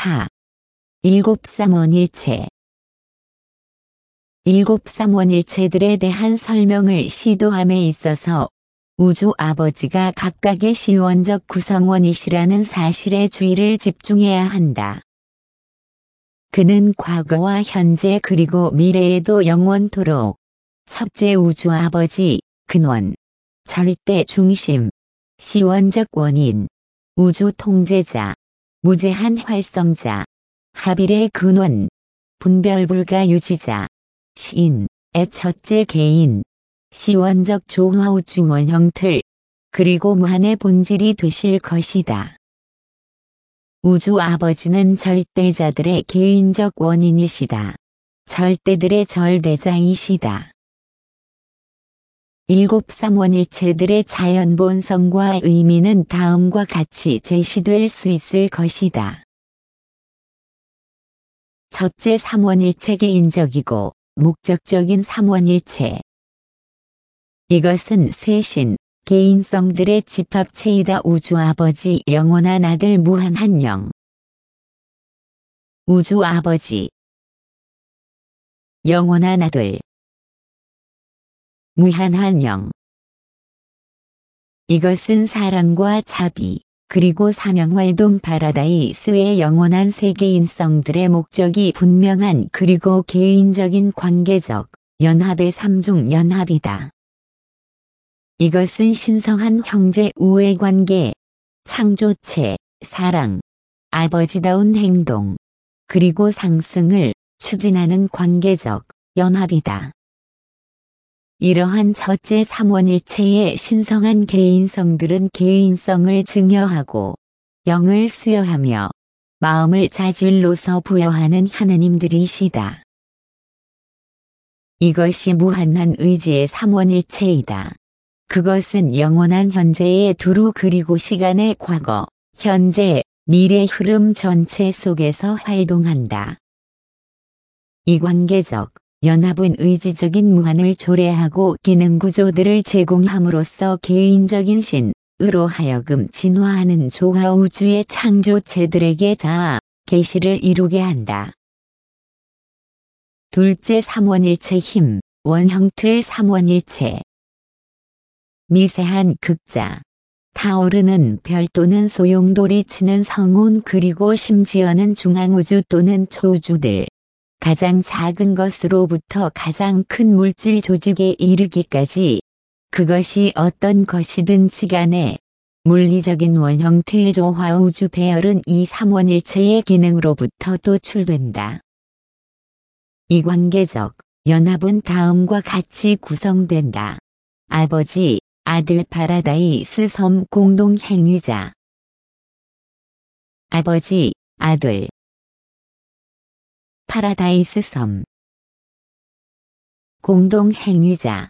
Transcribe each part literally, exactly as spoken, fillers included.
사. 일곱 삼원일체. 일곱 삼원일체들에 대한 설명을 시도함에 있어서 우주 아버지가 각각의 시원적 구성원이시라는 사실에 주의를 집중해야 한다. 그는 과거와 현재 그리고 미래에도 영원토록 첫째 우주 아버지, 근원, 절대 중심, 시원적 원인, 우주 통제자, 무제한 활성자, 합일의 근원, 분별불가 유지자, 시인의 첫째 개인, 시원적 조화우주 원형틀, 그리고 무한의 본질이 되실 것이다. 우주 아버지는 절대자들의 개인적 원인이시다. 절대들의 절대자이시다. 일곱 삼원일체들의 자연 본성과 의미는 다음과 같이 제시될 수 있을 것이다. 첫째 삼원일체 개인적이고 목적적인 삼원일체. 이것은 세신, 개인성들의 집합체이다. 우주 아버지 영원한 아들 무한한 영. 우주 아버지 영원한 아들 무한한 영. 이것은 사랑과 자비, 그리고 사명활동 파라다이스의 영원한 세계인성들의 목적이 분명한 그리고 개인적인 관계적 연합의 삼중 연합이다. 이것은 신성한 형제 우애관계, 창조체, 사랑, 아버지다운 행동, 그리고 상승을 추진하는 관계적 연합이다. 이러한 첫째 삼원일체의 신성한 개인성들은 개인성을 증여하고 영을 수여하며 마음을 자질로서 부여하는 하느님들이시다. 이것이 무한한 의지의 삼원일체이다. 그것은 영원한 현재의 두루 그리고 시간의 과거, 현재, 미래 흐름 전체 속에서 활동한다. 이 관계적 연합은 의지적인 무한을 초래하고 기능 구조들을 제공함으로써 개인적인 신으로 하여금 진화하는 조화 우주의 창조체들에게 자아, 계시를 이루게 한다. 둘째 삼원일체 힘, 원형틀 삼원일체. 미세한 극자, 타오르는 별 또는 소용돌이 치는 성운 그리고 심지어는 중앙우주 또는 초우주들, 가장 작은 것으로부터 가장 큰 물질 조직에 이르기까지 그것이 어떤 것이든지 간에 물리적인 원형틀 조화 우주 배열은 이 삼원일체의 기능으로부터 도출된다. 이 관계적 연합은 다음과 같이 구성된다. 아버지, 아들 파라다이스 섬 공동 행위자. 아버지, 아들 파라다이스 섬 공동 행위자.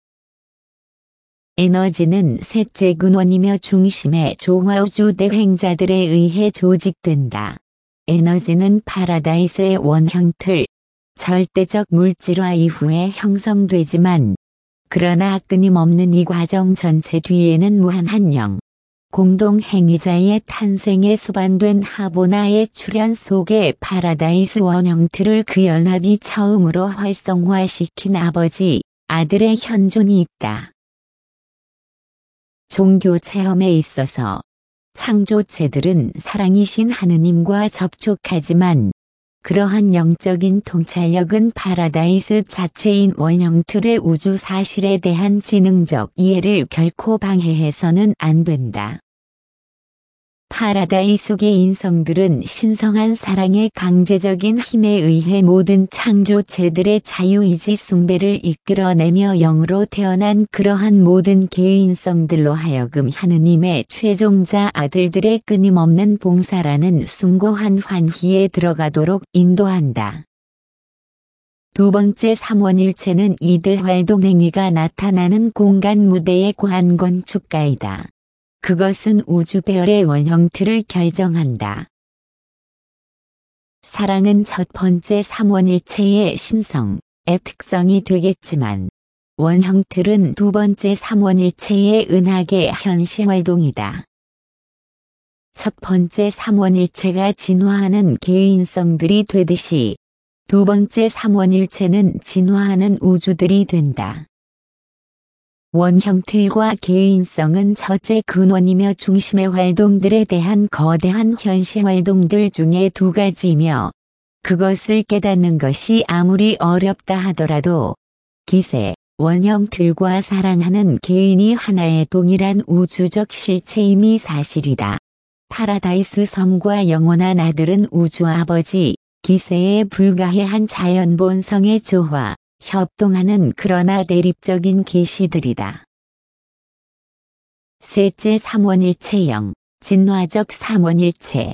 에너지는 셋째 근원이며 중심의 조화우주 대행자들에 의해 조직된다. 에너지는 파라다이스의 원형틀, 절대적 물질화 이후에 형성되지만 그러나 끊임없는 이 과정 전체 뒤에는 무한한 영, 공동행위자의 탄생에 수반된 하보나의 출현 속에 파라다이스 원형틀을 그 연합이 처음으로 활성화시킨 아버지, 아들의 현존이 있다. 종교 체험에 있어서 창조체들은 사랑이신 하느님과 접촉하지만 그러한 영적인 통찰력은 파라다이스 자체인 원형틀의 우주 사실에 대한 지능적 이해를 결코 방해해서는 안 된다. 파라다이스 개인성들은 신성한 사랑의 강제적인 힘에 의해 모든 창조체들의 자유의지 숭배를 이끌어내며 영으로 태어난 그러한 모든 개인성들로 하여금 하느님의 최종자 아들들의 끊임없는 봉사라는 숭고한 환희에 들어가도록 인도한다. 두 번째 삼원일체는 이들 활동행위가 나타나는 공간 무대의 고한 건축가이다. 그것은 우주 배열의 원형틀을 결정한다. 사랑은 첫 번째 삼원일체의 신성의 특성이 되겠지만 원형틀은 두 번째 삼원일체의 은하계 현시활동이다. 첫 번째 삼원일체가 진화하는 개인성들이 되듯이 두 번째 삼원일체는 진화하는 우주들이 된다. 원형틀과 개인성은 첫째 근원이며 중심의 활동들에 대한 거대한 현시 활동들 중에 두 가지이며 그것을 깨닫는 것이 아무리 어렵다 하더라도 기세, 원형틀과 사랑하는 개인이 하나의 동일한 우주적 실체임이 사실이다. 파라다이스 섬과 영원한 아들은 우주 아버지, 기세에 불가해한 자연 본성의 조화, 협동하는 그러나 대립적인 계시들이다. 셋째 삼원일체영, 진화적 삼원일체.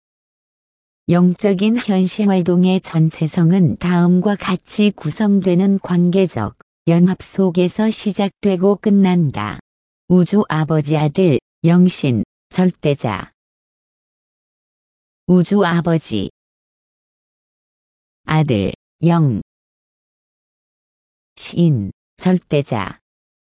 영적인 현시활동의 전체성은 다음과 같이 구성되는 관계적 연합 속에서 시작되고 끝난다. 우주 아버지 아들, 영신, 절대자. 우주 아버지 아들, 영 신, 절대자.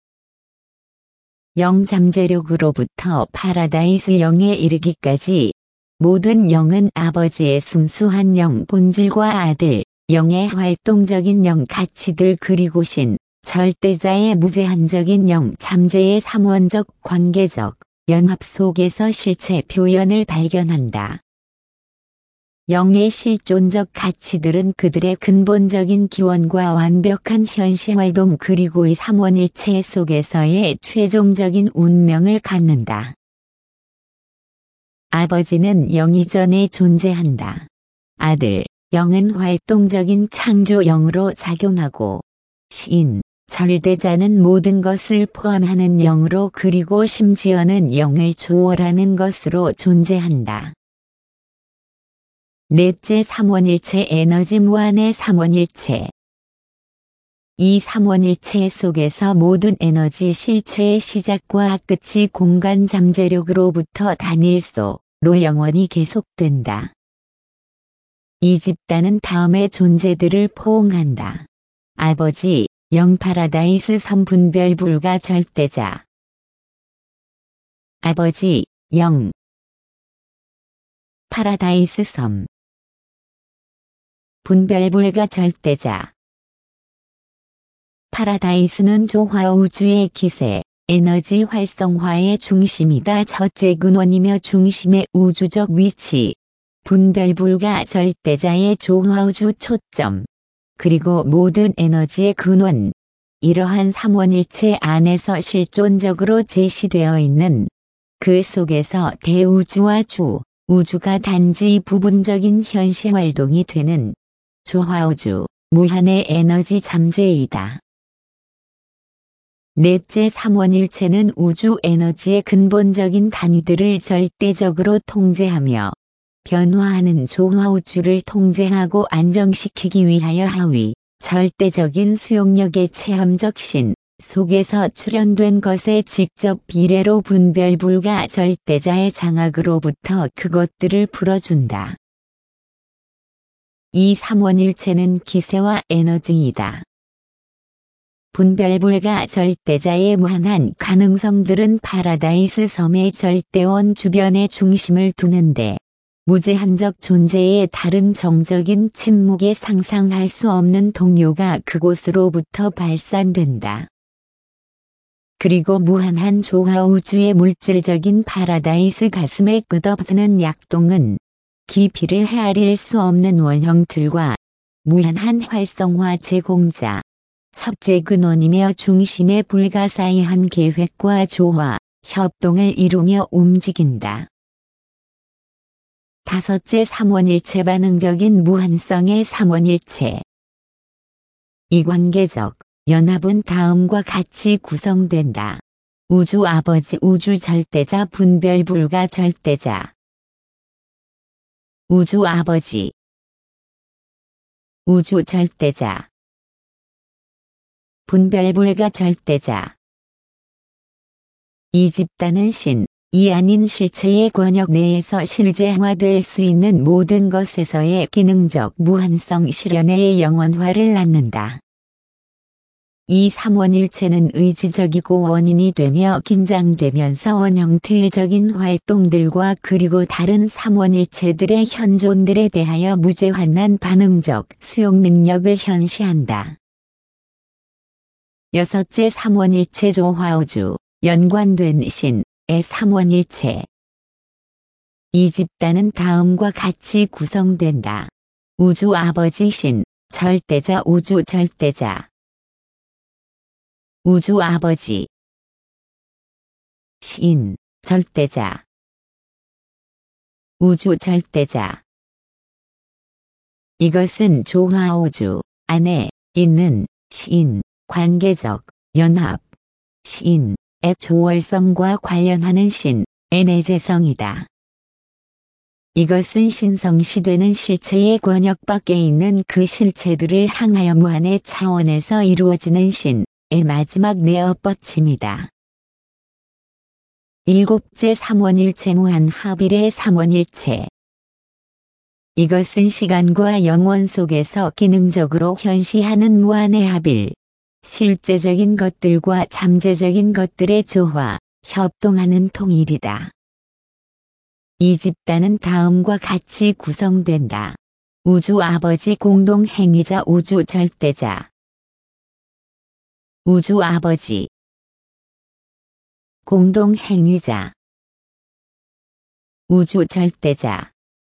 영 잠재력으로부터 파라다이스 영에 이르기까지 모든 영은 아버지의 순수한 영 본질과 아들, 영의 활동적인 영 가치들 그리고 신, 절대자의 무제한적인 영 잠재의 삼원적 관계적 연합 속에서 실체 표현을 발견한다. 영의 실존적 가치들은 그들의 근본적인 기원과 완벽한 현시활동 그리고 이 삼원일체 속에서의 최종적인 운명을 갖는다. 아버지는 영 이전에 존재한다. 아들, 영은 활동적인 창조 영으로 작용하고 신, 절대자는 모든 것을 포함하는 영으로 그리고 심지어는 영을 초월하는 것으로 존재한다. 넷째 삼원일체 에너지 무한의 삼원일체. 이 삼원일체 속에서 모든 에너지 실체의 시작과 끝이 공간 잠재력으로부터 단일소로 영원히 계속된다. 이 집단은 다음의 존재들을 포옹한다. 아버지, 영 파라다이스 섬 분별 불가 절대자. 아버지, 영 파라다이스 섬 분별 불가 절대자. 파라다이스는 조화 우주의 기세, 에너지 활성화의 중심이다. 첫째 근원이며 중심의 우주적 위치, 분별 불가 절대자의 조화 우주 초점, 그리고 모든 에너지의 근원, 이러한 삼원일체 안에서 실존적으로 제시되어 있는 그 속에서 대우주와 주, 우주가 단지 부분적인 현시활동이 되는 조화우주, 무한의 에너지 잠재이다. 넷째 삼원일체는 우주 에너지의 근본적인 단위들을 절대적으로 통제하며 변화하는 조화우주를 통제하고 안정시키기 위하여 하위, 절대적인 수용력의 체험적 신 속에서 출현된 것에 직접 비례로 분별 불가 절대자의 장악으로부터 그것들을 풀어준다. 이 삼원일체는 기세와 에너지이다. 분별불가 절대자의 무한한 가능성들은 파라다이스 섬의 절대원 주변에 중심을 두는데 무제한적 존재의 다른 정적인 침묵에 상상할 수 없는 동요가 그곳으로부터 발산된다. 그리고 무한한 조화 우주의 물질적인 파라다이스 가슴에 끝없는 약동은 깊이를 헤아릴 수 없는 원형틀과 무한한 활성화 제공자, 섭제 근원이며 중심의 불가사의한 계획과 조화, 협동을 이루며 움직인다. 다섯째 삼원일체 반응적인 무한성의 삼원일체. 이 관계적 연합은 다음과 같이 구성된다. 우주 아버지 우주 절대자 분별 불가 절대자. 우주 아버지 우주 절대자 분별 불가 절대자. 이 집단은 신, 이 아닌 실체의 권역 내에서 실제화될 수 있는 모든 것에서의 기능적 무한성 실현의 영원화를 낳는다. 이 삼원일체는 의지적이고 원인이 되며 긴장되면서 원형틀적인 활동들과 그리고 다른 삼원일체들의 현존들에 대하여 무제한한 반응적 수용 능력을 현시한다. 여섯째 삼원일체 조화우주, 연관된 신의 삼원일체. 이 집단은 다음과 같이 구성된다. 우주 아버지 신, 절대자 우주 절대자. 우주 아버지 신, 절대자 우주 절대자. 이것은 조화우주 안에 있는 신, 관계적, 연합, 신의 조월성과 관련하는 신의 내재성이다. 이것은 신성시되는 실체의 권역 밖에 있는 그 실체들을 향하여 무한의 차원에서 이루어지는 신의 마지막 내어뻗침이다. 일곱째 삼원일체 무한 합일의 삼원일체. 이것은 시간과 영원 속에서 기능적으로 현시하는 무한의 합일, 실제적인 것들과 잠재적인 것들의 조화, 협동하는 통일이다. 이 집단은 다음과 같이 구성된다. 우주 아버지 공동행위자 우주 절대자. 우주 아버지 공동행위자 우주 절대자.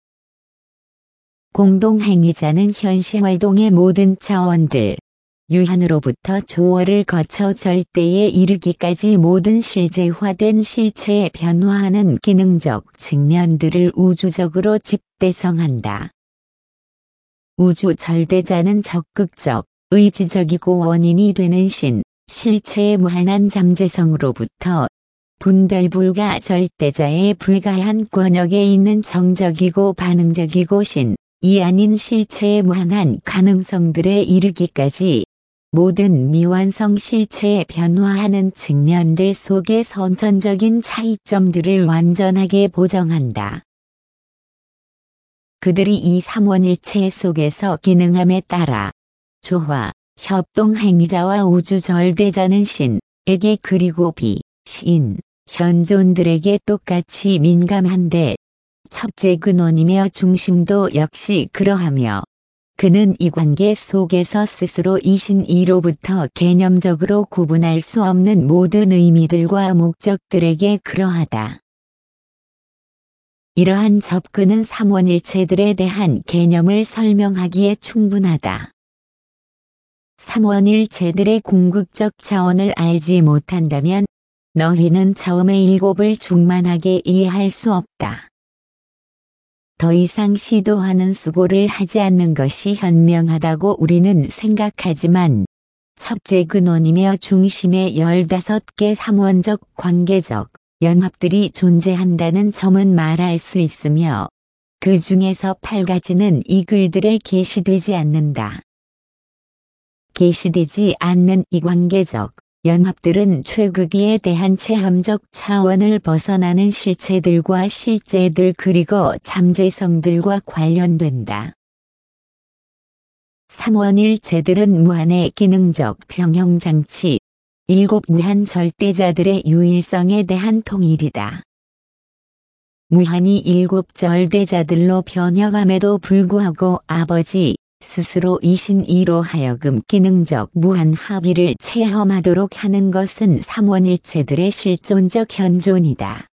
공동행위자는 현시활동의 모든 차원들, 유한으로부터 조월을 거쳐 절대에 이르기까지 모든 실제화된 실체에 변화하는 기능적 측면들을 우주적으로 집대성한다. 우주 절대자는 적극적, 의지적이고 원인이 되는 신, 실체의 무한한 잠재성으로부터 분별불가 절대자의 불가한 권역에 있는 정적이고 반응적이고 신, 이 아닌 실체의 무한한 가능성들에 이르기까지 모든 미완성 실체에 변화하는 측면들 속의 선천적인 차이점들을 완전하게 보정한다. 그들이 이 삼원일체 속에서 기능함에 따라 조화, 협동행위자와 우주절대자는 신에게 그리고 비, 신, 현존들에게 똑같이 민감한데 첫째 근원이며 중심도 역시 그러하며 그는 이 관계 속에서 스스로 이신 이로부터 개념적으로 구분할 수 없는 모든 의미들과 목적들에게 그러하다. 이러한 접근은 삼원일체들에 대한 개념을 설명하기에 충분하다. 삼원일체들의 궁극적 차원을 알지 못한다면 너희는 처음에 일곱을 충만하게 이해할 수 없다. 더 이상 시도하는 수고를 하지 않는 것이 현명하다고 우리는 생각하지만 첫째 근원이며 중심의 열다섯 개 삼원적 관계적 연합들이 존재한다는 점은 말할 수 있으며 그 중에서 팔 가지는 이 글들에 게시되지 않는다. 게시되지 않는 이 관계적 연합들은 최극위에 대한 체험적 차원을 벗어나는 실체들과 실제들 그리고 잠재성들과 관련된다. 삼원일체들은 무한의 기능적 병형장치, 일곱 무한 절대자들의 유일성에 대한 통일이다. 무한이 일곱 절대자들로 변형함에도 불구하고 아버지 스스로 이신 이로 하여금 기능적 무한 합의를 체험하도록 하는 것은 삼원일체들의 실존적 현존이다.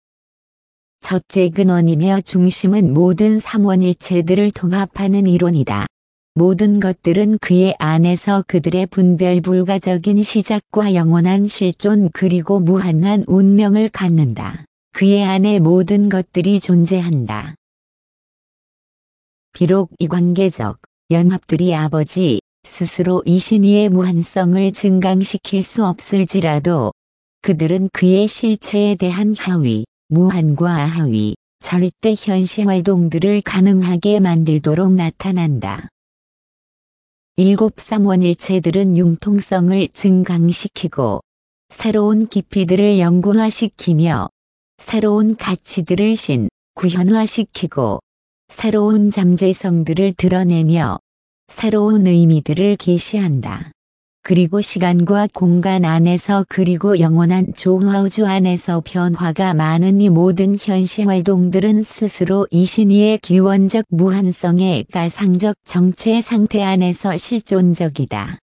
첫째 근원이며 중심은 모든 삼원일체들을 통합하는 이론이다. 모든 것들은 그의 안에서 그들의 분별불가적인 시작과 영원한 실존 그리고 무한한 운명을 갖는다. 그의 안에 모든 것들이 존재한다. 비록 이 관계적 연합들이 아버지 스스로 이신이의 무한성을 증강시킬 수 없을지라도 그들은 그의 실체에 대한 하위, 무한과 하위, 절대 현시활동들을 가능하게 만들도록 나타난다. 일곱 삼원일체들은 융통성을 증강시키고 새로운 깊이들을 영구화시키며 새로운 가치들을 신, 구현화시키고 새로운 잠재성들을 드러내며 새로운 의미들을 계시한다. 그리고 시간과 공간 안에서 그리고 영원한 조화우주 안에서 변화가 많은 이 모든 현시 활동들은 스스로 이 신의의 기원적 무한성의 가상적 정체 상태 안에서 실존적이다.